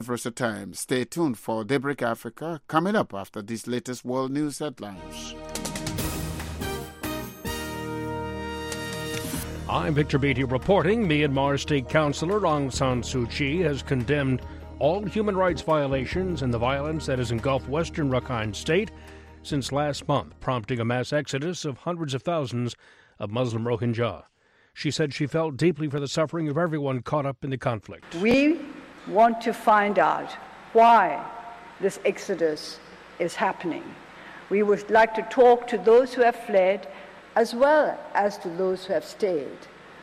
Versatile. Stay tuned for Daybreak Africa coming up after these latest world news headlines. I'm Victor Beatty reporting. Myanmar State Councillor Aung San Suu Kyi has condemned all human rights violations and the violence that has engulfed western Rakhine State since last month, prompting a mass exodus of hundreds of thousands of Muslim Rohingya. She said she felt deeply for the suffering of everyone caught up in the conflict. We want to find out why this exodus is happening. We would like to talk to those who have fled as well as to those who have stayed.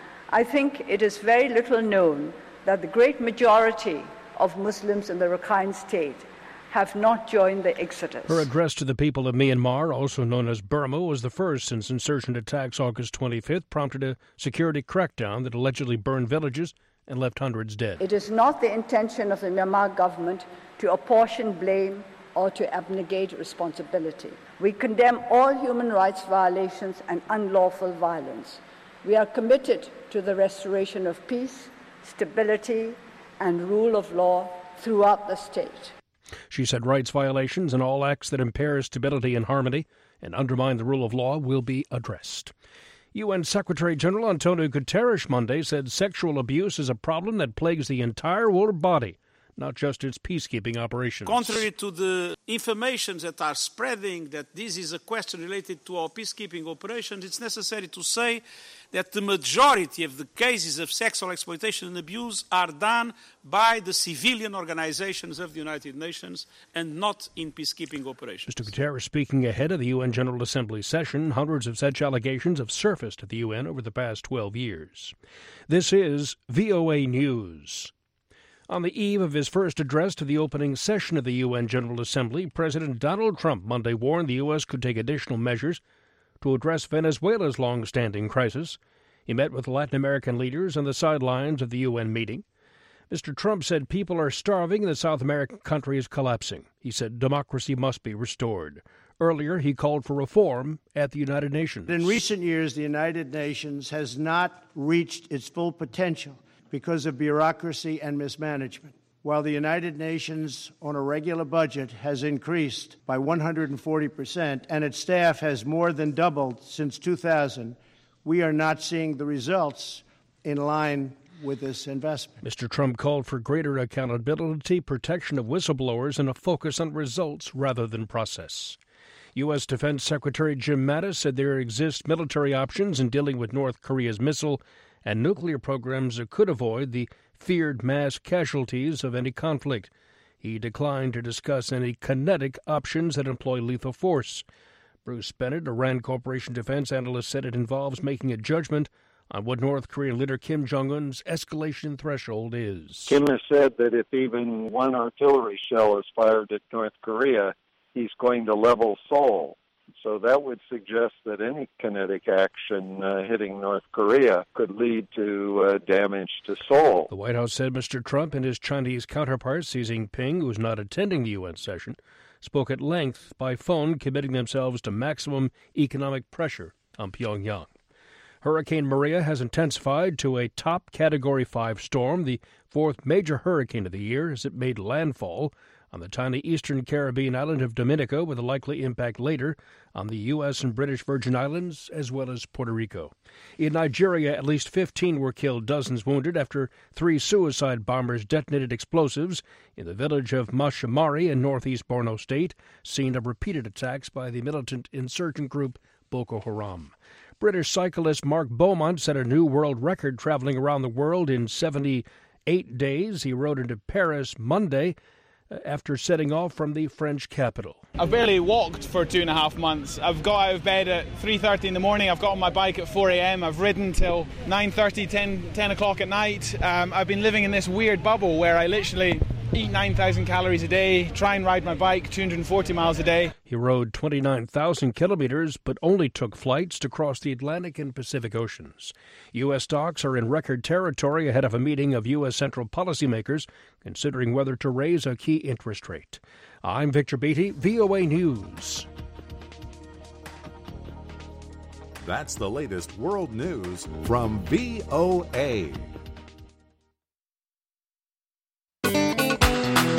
I think it is very little known that the great majority of Muslims in the Rakhine State have not joined the exodus. Her address to the people of Myanmar, also known as Burma, was the first since insurgent attacks August 25th prompted a security crackdown that allegedly burned villages and left hundreds dead. It is not the intention of the Myanmar government to apportion blame or to abnegate responsibility. We condemn all human rights violations and unlawful violence. We are committed to the restoration of peace, stability, and rule of law throughout the state. She said rights violations and all acts that impair stability and harmony and undermine the rule of law will be addressed. UN Secretary-General Antonio Guterres Monday said sexual abuse is a problem that plagues the entire world body, not just its peacekeeping operations. Contrary to the information that are spreading that this is a question related to our peacekeeping operations, it's necessary to say that the majority of the cases of sexual exploitation and abuse are done by the civilian organizations of the United Nations and not in peacekeeping operations. Mr. Guterres speaking ahead of the UN General Assembly session. Hundreds of such allegations have surfaced at the UN over the past 12 years. This is VOA News. On the eve of his first address to the opening session of the UN General Assembly, President Donald Trump Monday warned the U.S. could take additional measures to address Venezuela's long-standing crisis. He met with Latin American leaders on the sidelines of the UN meeting. Mr. Trump said people are starving and the South American country is collapsing. He said democracy must be restored. Earlier, he called for reform at the United Nations. In recent years, the United Nations has not reached its full potential because of bureaucracy and mismanagement. While the United Nations on a regular budget has increased by 140% and its staff has more than doubled since 2000, we are not seeing the results in line with this investment. Mr. Trump called for greater accountability, protection of whistleblowers, and a focus on results rather than process. U.S. Defense Secretary Jim Mattis said there exist military options in dealing with North Korea's missile and nuclear programs that could avoid the feared mass casualties of any conflict. He declined to discuss any kinetic options that employ lethal force. Bruce Bennett, a Rand Corporation defense analyst, said it involves making a judgment on what North Korean leader Kim Jong-un's escalation threshold is. Kim has said that if even one artillery shell is fired at North Korea, he's going to level Seoul. So that would suggest that any kinetic action hitting North Korea could lead to damage to Seoul. The White House said Mr. Trump and his Chinese counterpart, Xi Jinping, who is not attending the UN session, spoke at length by phone, committing themselves to maximum economic pressure on Pyongyang. Hurricane Maria has intensified to a top Category 5 storm, the fourth major hurricane of the year, as it made landfall on the tiny eastern Caribbean island of Dominica, with a likely impact later on the U.S. and British Virgin Islands, as well as Puerto Rico. In Nigeria, at least 15 were killed, dozens wounded, after 3 suicide bombers detonated explosives in the village of Mashamari in northeast Borno State, scene of repeated attacks by the militant insurgent group Boko Haram. British cyclist Mark Beaumont set a new world record traveling around the world in 78 days. He rode into Paris Monday after setting off from the French capital. I've barely walked for 2.5 months. I've got out of bed at 3:30 in the morning. I've got on my bike at 4 a.m. I've ridden till 9:30, 10 o'clock at night. I've been living in this weird bubble where I literally eat 9,000 calories a day, try and ride my bike 240 miles a day. He rode 29,000 kilometers, but only took flights to cross the Atlantic and Pacific Oceans. U.S. stocks are in record territory ahead of a meeting of U.S. central policymakers considering whether to raise a key interest rate. I'm Victor Beatty, VOA News. That's the latest world news from VOA.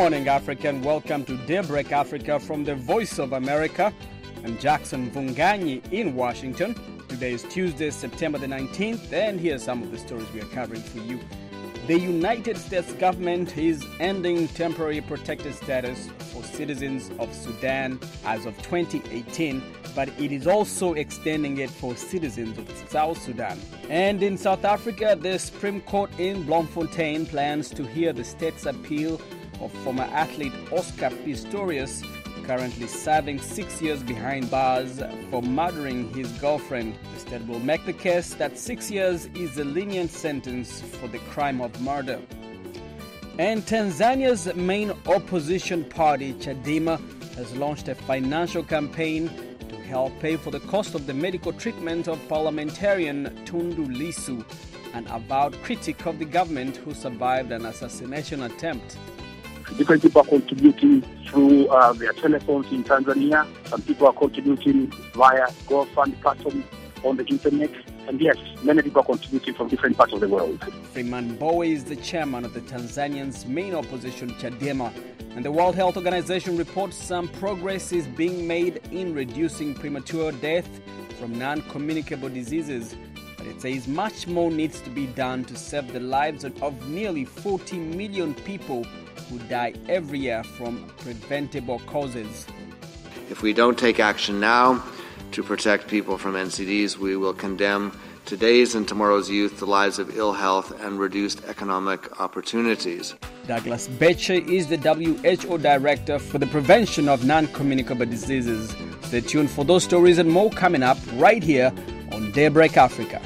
morning, Africa, and welcome to Daybreak Africa from the Voice of America. I'm Jackson Vunganyi in Washington. Today is Tuesday, September the 19th, and here are some of the stories we are covering for you. The United States government is ending temporary protected status for citizens of Sudan as of 2018, but it is also extending it for citizens of South Sudan. And in South Africa, the Supreme Court in Bloemfontein plans to hear the state's appeal of former athlete Oscar Pistorius, currently serving 6 years behind bars for murdering his girlfriend. The state will make the case that 6 years is a lenient sentence for the crime of murder. And Tanzania's main opposition party, Chadema, has launched a financial campaign to help pay for the cost of the medical treatment of parliamentarian Tundu Lissu, an avowed critic of the government who survived an assassination attempt. Different people are contributing through their telephones in Tanzania. Some people are contributing via GoFund platform on the internet. And yes, many people are contributing from different parts of the world. Freeman Mbowe is the chairman of the Tanzanian's main opposition, Chadema. And the World Health Organization reports some progress is being made in reducing premature death from non-communicable diseases. But it says much more needs to be done to save the lives of nearly 40 million people who die every year from preventable causes. If we don't take action now to protect people from NCDs, we will condemn today's and tomorrow's youth to lives of ill health and reduced economic opportunities. Douglas Beche is the WHO Director for the Prevention of Non-Communicable Diseases. Stay tuned for those stories and more coming up right here on Daybreak Africa.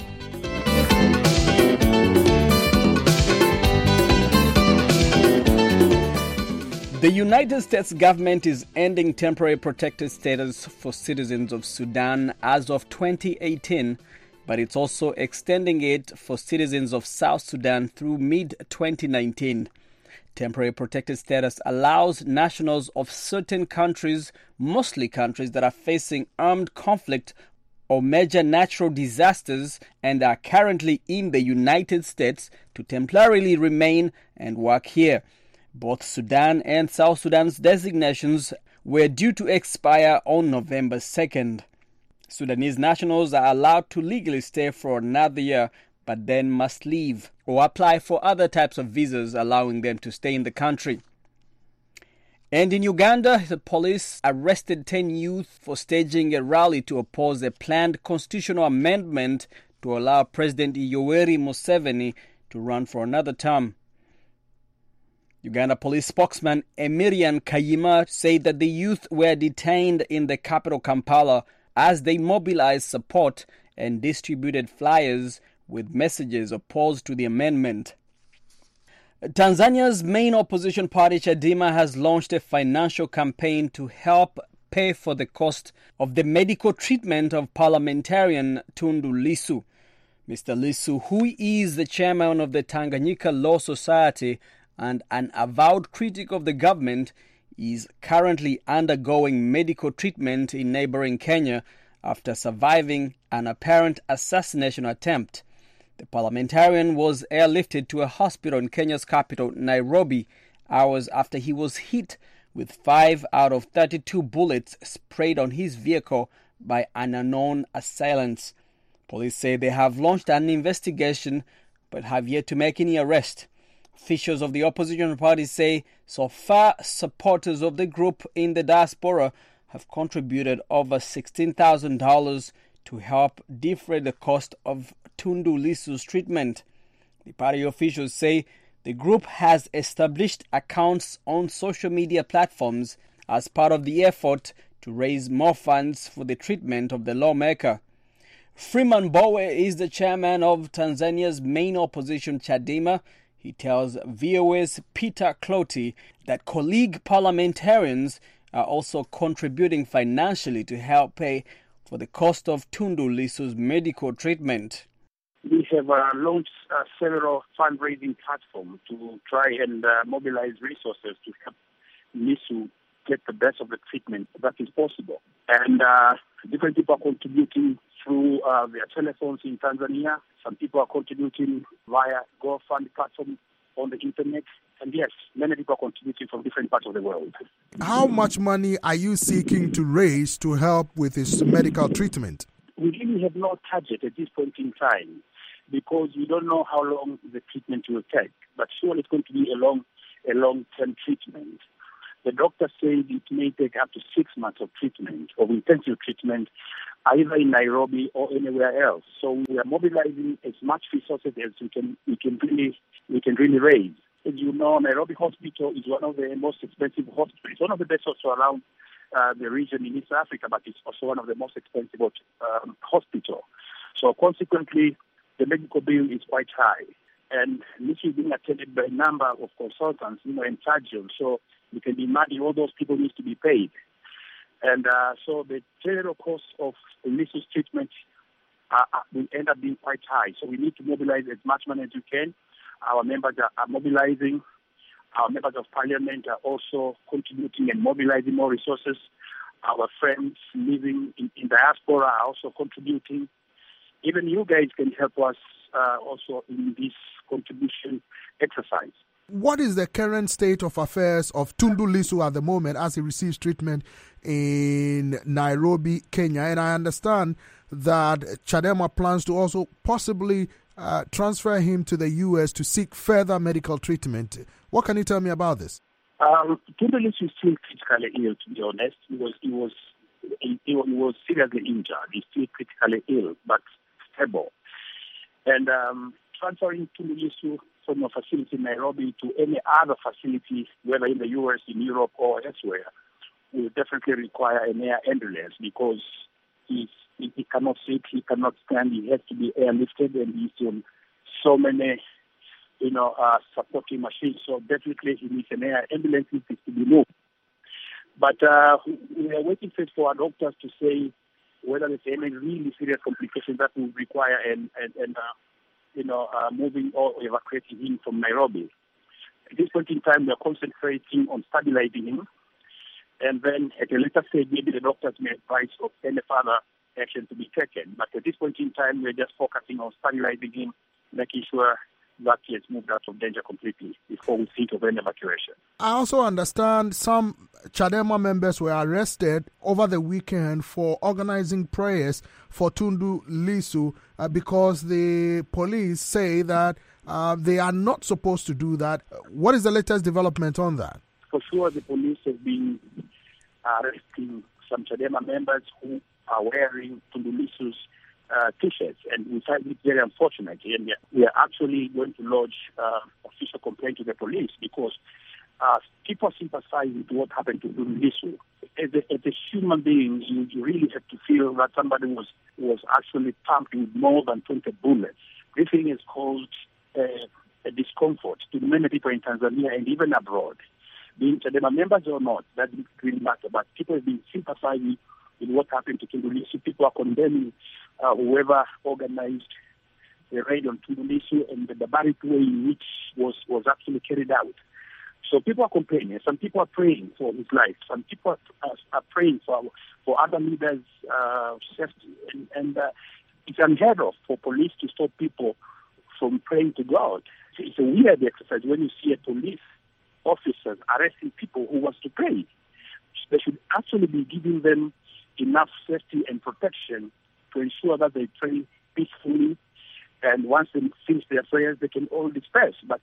The United States government is ending temporary protected status for citizens of Sudan as of 2018, but it's also extending it for citizens of South Sudan through mid-2019. Temporary protected status allows nationals of certain countries, mostly countries that are facing armed conflict or major natural disasters and are currently in the United States, to temporarily remain and work here. Both Sudan and South Sudan's designations were due to expire on November 2nd. Sudanese nationals are allowed to legally stay for another year, but then must leave or apply for other types of visas allowing them to stay in the country. And in Uganda, the police arrested 10 youth for staging a rally to oppose a planned constitutional amendment to allow President Yoweri Museveni to run for another term. Uganda police spokesman Emirian Kayima said that the youth were detained in the capital Kampala as they mobilized support and distributed flyers with messages opposed to the amendment. Tanzania's main opposition party, Chadema, has launched a financial campaign to help pay for the cost of the medical treatment of parliamentarian Tundu Lissu. Mr. Lissu, who is the chairman of the Tanganyika Law Society and an avowed critic of the government, is currently undergoing medical treatment in neighboring Kenya after surviving an apparent assassination attempt. The parliamentarian was airlifted to a hospital in Kenya's capital, Nairobi, hours after he was hit with 5 out of 32 bullets sprayed on his vehicle by an unknown assailant. Police say they have launched an investigation but have yet to make any arrest. Officials of the opposition party say so far supporters of the group in the diaspora have contributed over $16,000 to help defray the cost of Tundu Lissu's treatment. The party officials say the group has established accounts on social media platforms as part of the effort to raise more funds for the treatment of the lawmaker. Freeman Mbowe is the chairman of Tanzania's main opposition, Chadema. He tells VOA's Peter Cloti that colleague parliamentarians are also contributing financially to help pay for the cost of Tundu Lissu's medical treatment. We have launched several fundraising platforms to try and mobilize resources to help Lissu get the best of the treatment that is possible. And different people are contributing through their telephones in Tanzania. Some people are contributing via GoFund platform on the internet. And yes, many people are contributing from different parts of the world. How much money are you seeking to raise to help with his medical treatment? We really have no target at this point in time because we don't know how long the treatment will take. But surely it's going to be a long-term treatment. The doctor says it may take up to 6 months of treatment, of intensive treatment, either in Nairobi or anywhere else. So we are mobilizing as much resources as we can really raise. As you know, Nairobi Hospital is one of the most expensive hospitals. It's one of the best also around the region in East Africa, but it's also one of the most expensive hospitals. So consequently, the medical bill is quite high. And this is being attended by a number of consultants, and surgeons. So you can imagine all those people need to be paid. And so the general cost of Lisu's treatment will end up being quite high. So we need to mobilize as much money as we can. Our members are mobilizing. Our members of parliament are also contributing and mobilizing more resources. Our friends living in diaspora are also contributing. Even you guys can help us also in this contribution exercise. What is the current state of affairs of Tundu Lissu at the moment as he receives treatment in Nairobi, Kenya? And I understand that Chadema plans to also possibly transfer him to the U.S. to seek further medical treatment. What can you tell me about this? Tundu Lissu is still critically ill, to be honest. He was seriously injured. He's still critically ill, but stable. And transferring Tundu Lissu from a facility in Nairobi to any other facility, whether in the U.S., in Europe, or elsewhere, will definitely require an air ambulance because he cannot sit, he cannot stand, he has to be airlifted, and he's on so many, supporting machines. So definitely he needs an air ambulance, it needs to be moved. But we are waiting first for our doctors to say whether there's any really serious complications that will require moving or evacuating him from Nairobi. At this point in time, we are concentrating on stabilizing him. And then at a later stage, maybe the doctors may advise of any further action to be taken. But at this point in time, we're just focusing on stabilizing him, making sure that he has moved out of danger completely before we think of any evacuation. I also understand some Chadema members were arrested over the weekend for organizing prayers for Tundu Lissu because the police say that they are not supposed to do that. What is the latest development on that? For sure, the police have been arresting some Chadema members who are wearing Tundu Lissu's T-shirts, and we find it very unfortunate. And we are actually going to lodge official complaint to the police because people sympathize with what happened to Tundu Lissu. As a human being, you really have to feel that somebody was actually pumped with more than 20 bullets. This thing has caused a discomfort to many people in Tanzania and even abroad. Being Chadema members or not, that doesn't really matter. But people have been sympathizing with what happened to Tundu Lissu. People are condemning whoever organized the raid on Tundu Lissu and the barbaric way in which was actually carried out. So people are complaining. Some people are praying for his life. Some people are praying for other leaders' safety. And it's unheard of for police to stop people from praying to God. It's a weird exercise when you see a police officer arresting people who want to pray. They should actually be giving them enough safety and protection to ensure that they pray peacefully, and once they finish their prayers, they can all disperse. But,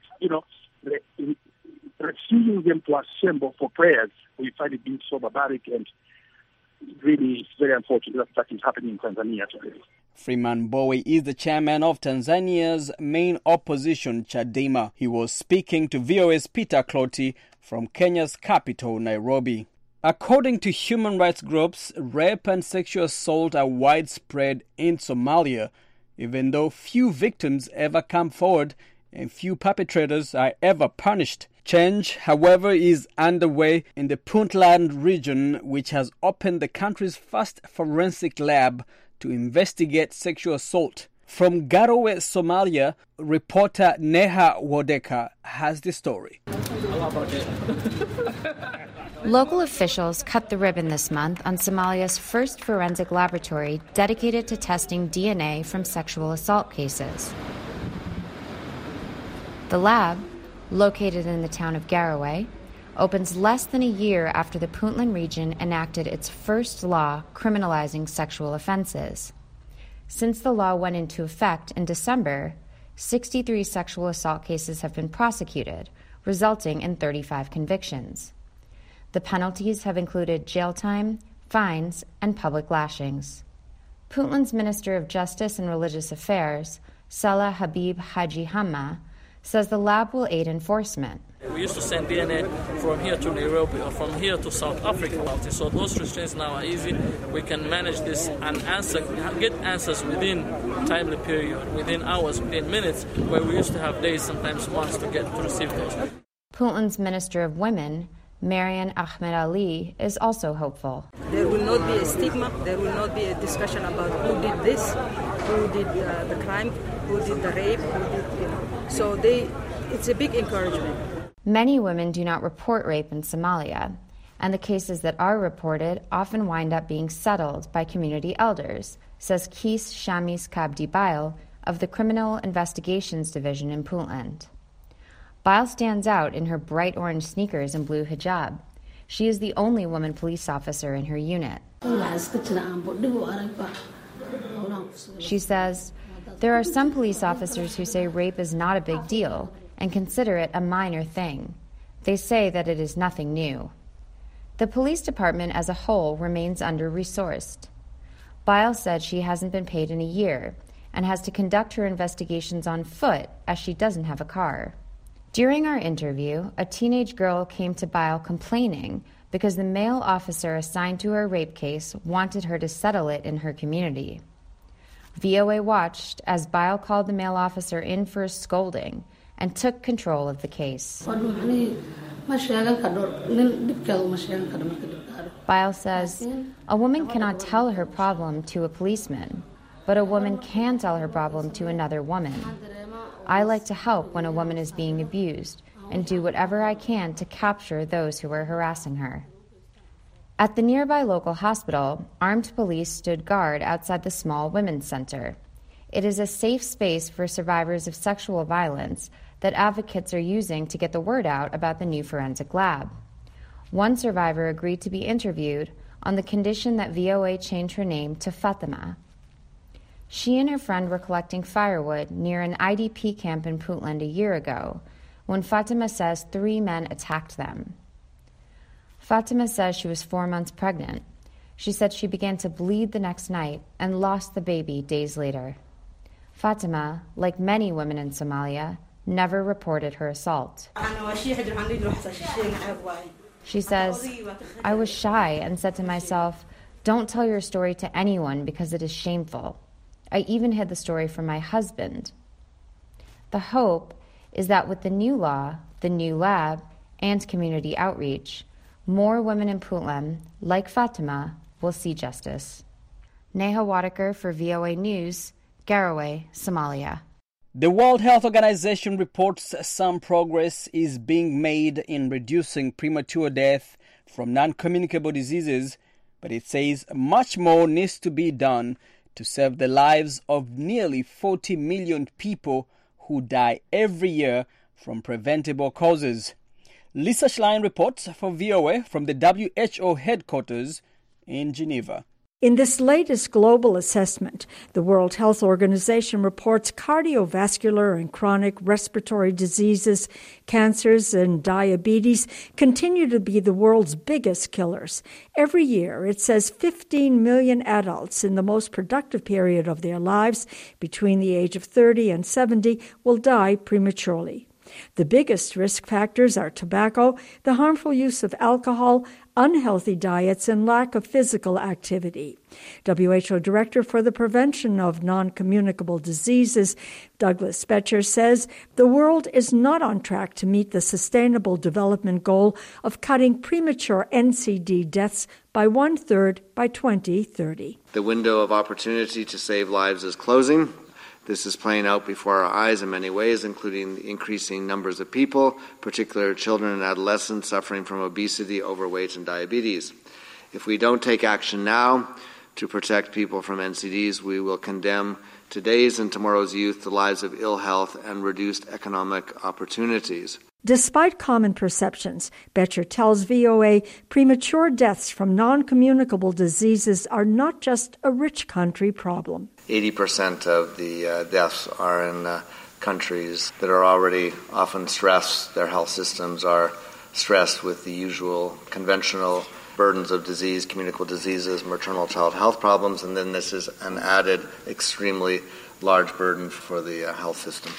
refusing them to assemble for prayers, we find it being so barbaric, and really it's very unfortunate that is happening in Tanzania today. Freeman Mbowe is the chairman of Tanzania's main opposition, Chadema. He was speaking to VOA's Peter Clotty from Kenya's capital, Nairobi. According to human rights groups, rape and sexual assault are widespread in Somalia, even though few victims ever come forward and few perpetrators are ever punished. Change, however, is underway in the Puntland region, which has opened the country's first forensic lab to investigate sexual assault. From Garowe, Somalia, reporter Neha Wodeka has the story. Local officials cut the ribbon this month on Somalia's first forensic laboratory dedicated to testing DNA from sexual assault cases. The lab, located in the town of Garowe, opens less than a year after the Puntland region enacted its first law criminalizing sexual offenses. Since the law went into effect in December, 63 sexual assault cases have been prosecuted, resulting in 35 convictions. The penalties have included jail time, fines, and public lashings. Puntland's Minister of Justice and Religious Affairs, Salah Habib Haji Hamma, says the lab will aid enforcement. We used to send DNA from here to Nairobi or from here to South Africa. So those restraints now are easy. We can manage this and get answers within timely period, within hours, within minutes, where we used to have days, sometimes months to receive those. Puntland's Minister of Women, Marian Ahmed Ali, is also hopeful. There will not be a stigma. There will not be a discussion about who did this, who did the crime, who did the rape, who did, So it's a big encouragement. Many women do not report rape in Somalia, and the cases that are reported often wind up being settled by community elders, says Kees Shamis Kabdi Bile of the Criminal Investigations Division in Puntland. Bile stands out in her bright orange sneakers and blue hijab. She is the only woman police officer in her unit. She says, "There are some police officers who say rape is not a big deal and consider it a minor thing. They say that it is nothing new." The police department as a whole remains under-resourced. Bile said she hasn't been paid in a year and has to conduct her investigations on foot as she doesn't have a car. During our interview, a teenage girl came to Bile complaining because the male officer assigned to her rape case wanted her to settle it in her community. VOA watched as Bile called the male officer in for a scolding and took control of the case. Bile says, "A woman cannot tell her problem to a policeman, but a woman can tell her problem to another woman. I like to help when a woman is being abused and do whatever I can to capture those who are harassing her." At the nearby local hospital, armed police stood guard outside the small women's center. It is a safe space for survivors of sexual violence that advocates are using to get the word out about the new forensic lab. One survivor agreed to be interviewed on the condition that VOA change her name to Fatima. She and her friend were collecting firewood near an IDP camp in Puntland a year ago when Fatima says 3 men attacked them. Fatima says she was 4 months pregnant. She said she began to bleed the next night and lost the baby days later. Fatima, like many women in Somalia, never reported her assault. She says, "I was shy and said to myself, don't tell your story to anyone because it is shameful. I even hid the story from my husband." The hope is that with the new law, the new lab, and community outreach, more women in Puntland, like Fatima, will see justice. Neha Wadekar for VOA News, Garowe, Somalia. The World Health Organization reports some progress is being made in reducing premature death from non-communicable diseases, but it says much more needs to be done to save the lives of nearly 40 million people who die every year from preventable causes. Lisa Schlein reports for VOA from the WHO headquarters in Geneva. In this latest global assessment, the World Health Organization reports cardiovascular and chronic respiratory diseases, cancers, and diabetes continue to be the world's biggest killers. Every year, it says 15 million adults in the most productive period of their lives, between the age of 30 and 70, will die prematurely. The biggest risk factors are tobacco, the harmful use of alcohol, unhealthy diets, and lack of physical activity. WHO Director for the Prevention of Non-Communicable Diseases, Douglas Spetcher, says the world is not on track to meet the Sustainable Development Goal of cutting premature NCD deaths by 1/3 by 2030. The window of opportunity to save lives is closing. This is playing out before our eyes in many ways, including the increasing numbers of people, particularly children and adolescents, suffering from obesity, overweight, and diabetes. If we don't take action now to protect people from NCDs. We will condemn today's and tomorrow's youth to lives of ill health and reduced economic opportunities. Despite common perceptions, Boettcher tells VOA premature deaths from non-communicable diseases are not just a rich country problem. 80% of the deaths are in countries that are already often stressed. Their health systems are stressed with the usual conventional burdens of disease, communicable diseases, maternal child health problems, and then this is an added extremely large burden for the health system.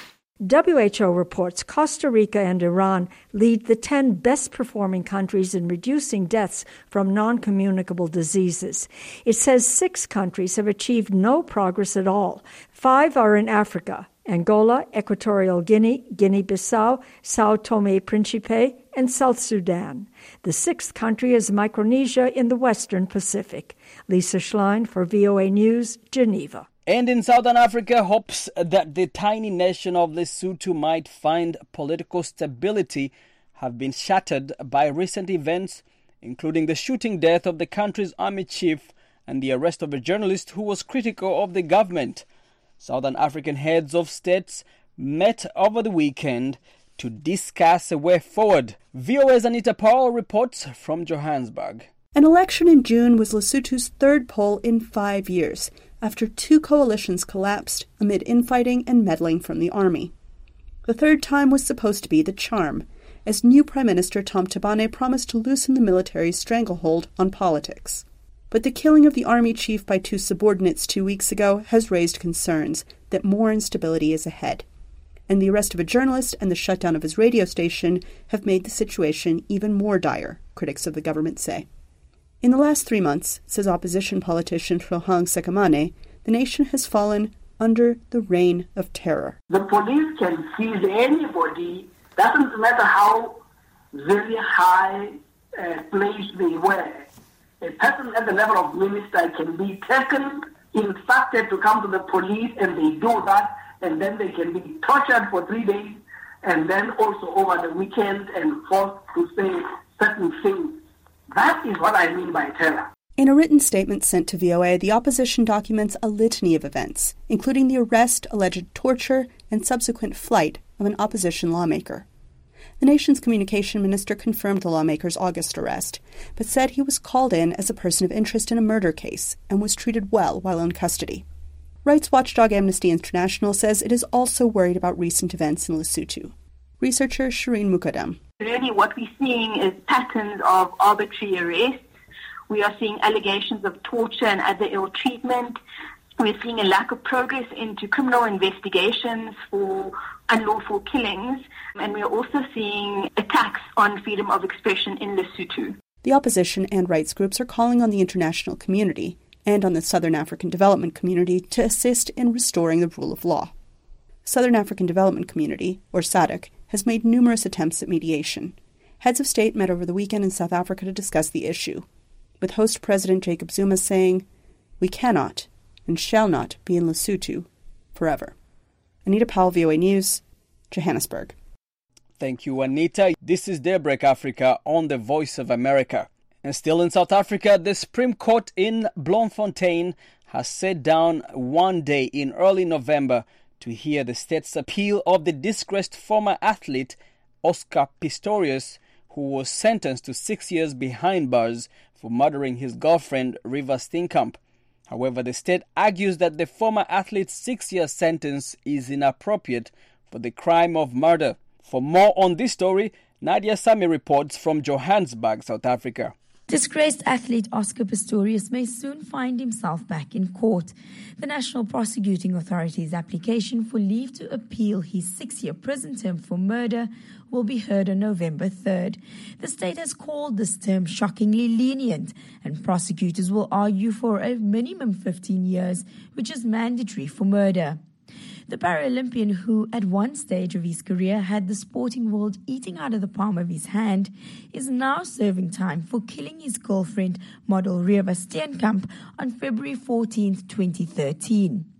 WHO reports Costa Rica and Iran lead the 10 best-performing countries in reducing deaths from non-communicable diseases. It says 6 countries have achieved no progress at all. 5 are in Africa: Angola, Equatorial Guinea, Guinea-Bissau, Sao Tome-Principe, and South Sudan. The 6th country is Micronesia in the Western Pacific. Lisa Schlein for VOA News, Geneva. And in Southern Africa, hopes that the tiny nation of Lesotho might find political stability have been shattered by recent events, including the shooting death of the country's army chief and the arrest of a journalist who was critical of the government. Southern African heads of states met over the weekend to discuss a way forward. VOA's Anita Powell reports from Johannesburg. An election in June was Lesotho's third poll in 5 years, after 2 coalitions collapsed amid infighting and meddling from the army. The third time was supposed to be the charm, as new Prime Minister Tom Tabane promised to loosen the military's stranglehold on politics. But the killing of the army chief by 2 subordinates 2 weeks ago has raised concerns that more instability is ahead. And the arrest of a journalist and the shutdown of his radio station have made the situation even more dire, critics of the government say. In the last 3 months, says opposition politician Hlohang Sekamane, the nation has fallen under the reign of terror. The police can seize anybody, doesn't matter how very high placed they were. A person at the level of minister can be taken, instructed to come to the police, and they do that, and then they can be tortured for 3 days, and then also over the weekend and forced to say certain things. That is what I mean by terror. In a written statement sent to VOA, the opposition documents a litany of events, including the arrest, alleged torture, and subsequent flight of an opposition lawmaker. The nation's communication minister confirmed the lawmaker's August arrest, but said he was called in as a person of interest in a murder case and was treated well while in custody. Rights watchdog Amnesty International says it is also worried about recent events in Lesotho. Researcher Shireen Mukadam. Really what we're seeing is patterns of arbitrary arrests. We are seeing allegations of torture and other ill treatment. We're seeing a lack of progress into criminal investigations for unlawful killings. And we're also seeing attacks on freedom of expression in Lesotho. The opposition and rights groups are calling on the international community and on the Southern African Development Community to assist in restoring the rule of law. Southern African Development Community, or SADC, has made numerous attempts at mediation. Heads of state met over the weekend in South Africa to discuss the issue, with host President Jacob Zuma saying, "We cannot and shall not be in Lesotho forever." Anita Powell, VOA News, Johannesburg. Thank you, Anita. This is Daybreak Africa on the Voice of America. And still in South Africa, the Supreme Court in Bloemfontein has sat down one day in early November to hear the state's appeal of the disgraced former athlete Oscar Pistorius, who was sentenced to 6 years behind bars for murdering his girlfriend Riva Steenkamp. However, the state argues that the former athlete's 6-year sentence is inappropriate for the crime of murder. For more on this story, Nadia Sami reports from Johannesburg, South Africa. Disgraced athlete Oscar Pistorius may soon find himself back in court. The National Prosecuting Authority's application for leave to appeal his 6-year prison term for murder will be heard on November 3rd. The state has called this term shockingly lenient, and prosecutors will argue for a minimum 15 years, which is mandatory for murder. The Paralympian, who at one stage of his career had the sporting world eating out of the palm of his hand, is now serving time for killing his girlfriend, model Riva Steenkamp, on February 14, 2013.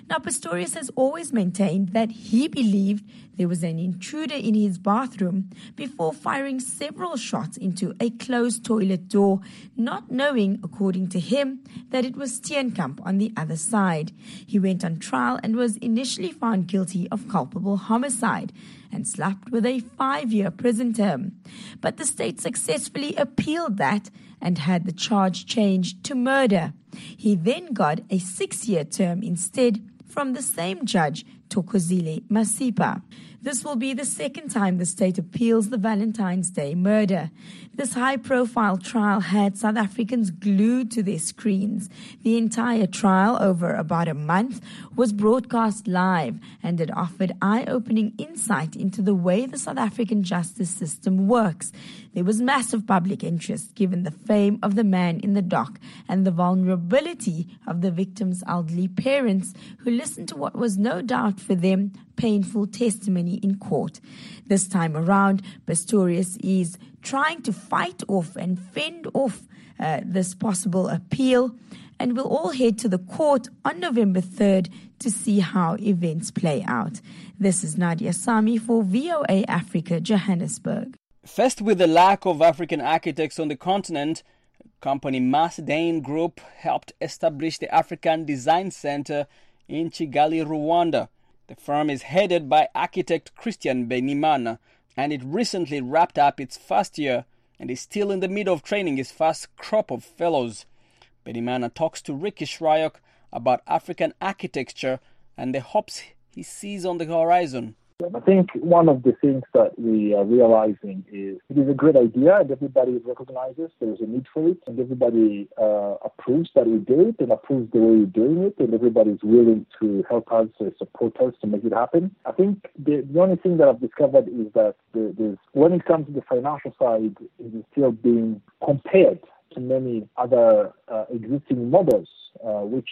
Now, Pistorius has always maintained that he believed there was an intruder in his bathroom before firing several shots into a closed toilet door, not knowing, according to him, that it was Steenkamp on the other side. He went on trial and was initially found guilty of culpable homicide and slapped with a 5-year prison term. But the state successfully appealed that and had the charge changed to murder. He then got a 6-year term instead from the same judge, Thokozile Masipa. This will be the second time the state appeals the Valentine's Day murder. This high-profile trial had South Africans glued to their screens. The entire trial, over about a month, was broadcast live, and it offered eye-opening insight into the way the South African justice system works. There was massive public interest given the fame of the man in the dock and the vulnerability of the victim's elderly parents who listened to what was no doubt for them painful testimony in court. This time around, Pistorius is trying to fight off and fend off this possible appeal, and we'll all head to the court on November 3rd to see how events play out. This is Nadia Sami for VOA Africa, Johannesburg. Faced with the lack of African architects on the continent, company Masdane Group helped establish the African Design Center in Kigali, Rwanda. The firm is headed by architect Christian Benimana, and it recently wrapped up its first year and is still in the middle of training its first crop of fellows. Benimana talks to Ricky Shryock about African architecture and the hopes he sees on the horizon. I think one of the things that we are realizing is it is a great idea and everybody recognizes there's a need for it, and everybody approves that we do it and approves the way we're doing it, and everybody is willing to help us, support us to make it happen. I think the only thing that I've discovered is that when it comes to the financial side, it is still being compared to many other existing models, which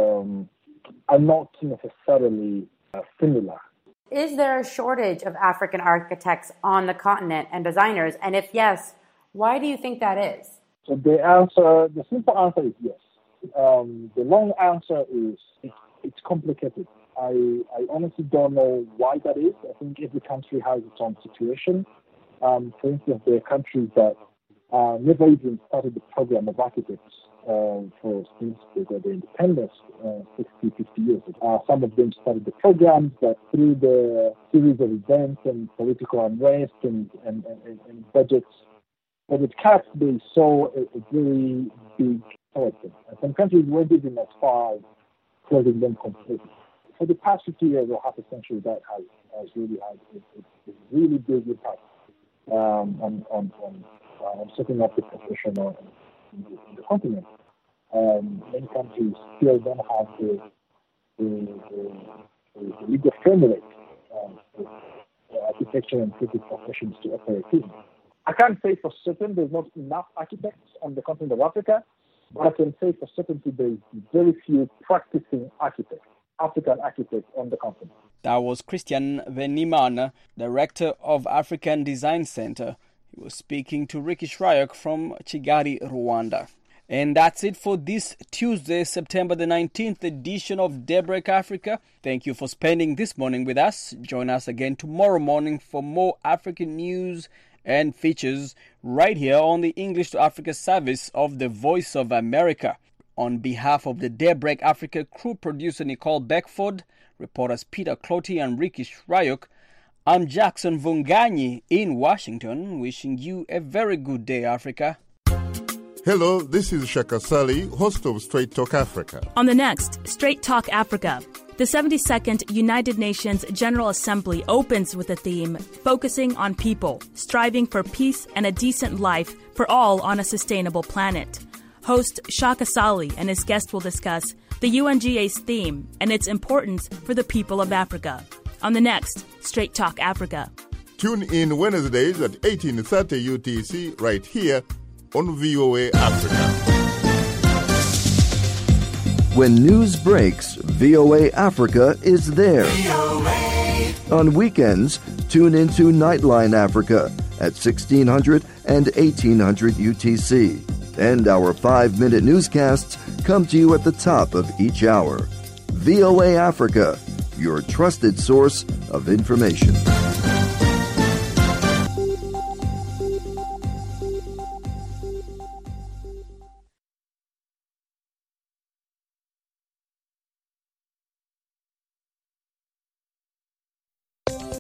are not necessarily similar. Is there a shortage of African architects on the continent and designers? And if yes, why do you think that is? So the simple answer is yes. The long answer is it's complicated. I honestly don't know why that is. I think every country has its own situation. For instance, there are countries that never even started the program of architects since the independence 60, 50 years ago. Some of them started the programs, but through the series of events and political unrest and budget cuts, they saw a very big problem. And some countries went even as far as closing them completely. For the past 50 years or half a century, that has really had a really big impact on setting up the profession in the continent. Many countries still don't have the legal framework for architecture and creative professions to operate in. I can't say for certain there's not enough architects on the continent of Africa, but I can say for certainty there's very few practicing architects, African architects on the continent. That was Christian Benimana, Director of African Design Center. He was speaking to Ricky Shryock from Kigali, Rwanda. And that's it for this Tuesday, September the 19th edition of Daybreak Africa. Thank you for spending this morning with us. Join us again tomorrow morning for more African news and features right here on the English to Africa service of the Voice of America. On behalf of the Daybreak Africa crew, producer Nicole Beckford, reporters Peter Clotty and Ricky Shryock, I'm Jackson Vunganyi in Washington, wishing you a very good day, Africa. Hello, this is Shaka Sali, host of Straight Talk Africa. On the next Straight Talk Africa, the 72nd United Nations General Assembly opens with a theme focusing on people, striving for peace and a decent life for all on a sustainable planet. Host Shaka Sali and his guest will discuss the UNGA's theme and its importance for the people of Africa. On the next Straight Talk Africa. Tune in Wednesdays at 18:30 UTC right here on VOA Africa. When news breaks, VOA Africa is there. VOA. On weekends, tune into Nightline Africa at 1600 and 1800 UTC. And our 5-minute newscasts come to you at the top of each hour. VOA Africa, your trusted source of information.